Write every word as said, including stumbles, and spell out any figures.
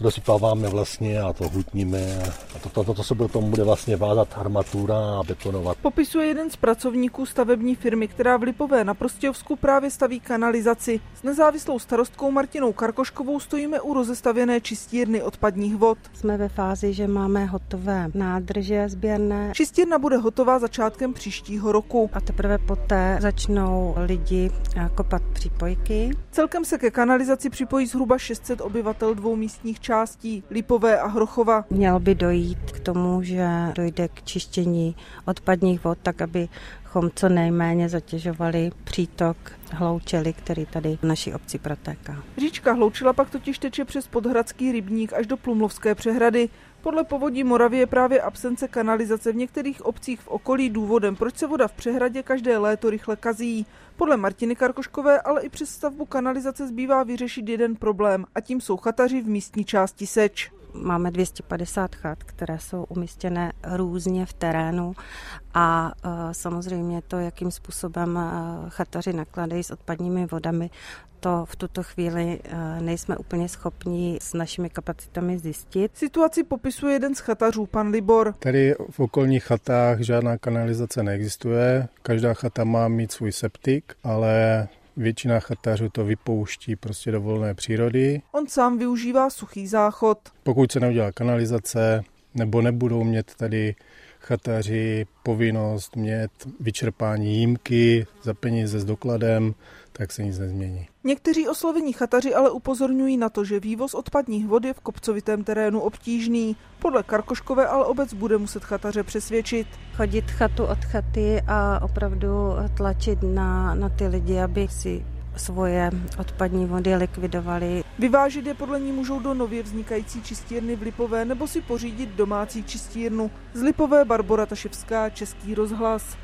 dosypáváme vlastně a to hutníme a to, to, to, to se potom bude vlastně vázat armatura a betonovat. Popisuje jeden z pracovníků stavební firmy, která v Lipové na Prostějovsku právě staví kanalizaci. S nezávislou starostkou Martinou Karkoškovou stojíme u rozestavěné čistírny odpadních vod. Jsme ve fázi, že máme hotové nádrže sběrné. Čistírna bude hotová začátkem příštího roku. A teprve poté začnou lidi kopat přípojky. Celkem se ke kanalizaci připojí zhruba šest set obyvatel dvou místních částí, Lipové a Hrochova. Mělo by dojít k tomu, že dojde k čištění odpadních vod, tak abychom co nejméně zatěžovali přítok Hloučely, který tady v naší obci protéká. Říčka Hloučela pak totiž teče přes Podhradský rybník až do Plumlovské přehrady. Podle Povodí Moravy je právě absence kanalizace v některých obcích v okolí důvodem, proč se voda v přehradě každé léto rychle kazí. Podle Martiny Karkoškové ale i přes stavbu kanalizace zbývá vyřešit jeden problém a tím jsou chataři v místní části Seč. Máme dvě stě padesát chat, které jsou umístěné různě v terénu a samozřejmě to, jakým způsobem chataři nakladají s odpadními vodami, to v tuto chvíli nejsme úplně schopni s našimi kapacitami zjistit. Situaci popisuje jeden z chatařů, pan Libor. Tady v okolních chatách žádná kanalizace neexistuje. Každá chata má mít svůj septik, ale většina chatařů to vypouští prostě do volné přírody. On sám využívá suchý záchod. Pokud se neudělá kanalizace, nebo nebudou mít tady chataři povinnost mít vyčerpání jímky za peníze s dokladem, tak se nic nezmění. Někteří oslovení chataři ale upozorňují na to, že vývoz odpadních vod je v kopcovitém terénu obtížný. Podle Karkoškové ale obec bude muset chataře přesvědčit. Chodit chatu od chaty a opravdu tlačit na, na ty lidi, aby si svoje odpadní vody likvidovali. Vyvážit je podle ní můžou do nově vznikající čistírny v Lipové nebo si pořídit domácí čistírnu. Z Lipové Barbora Taševská, Český rozhlas.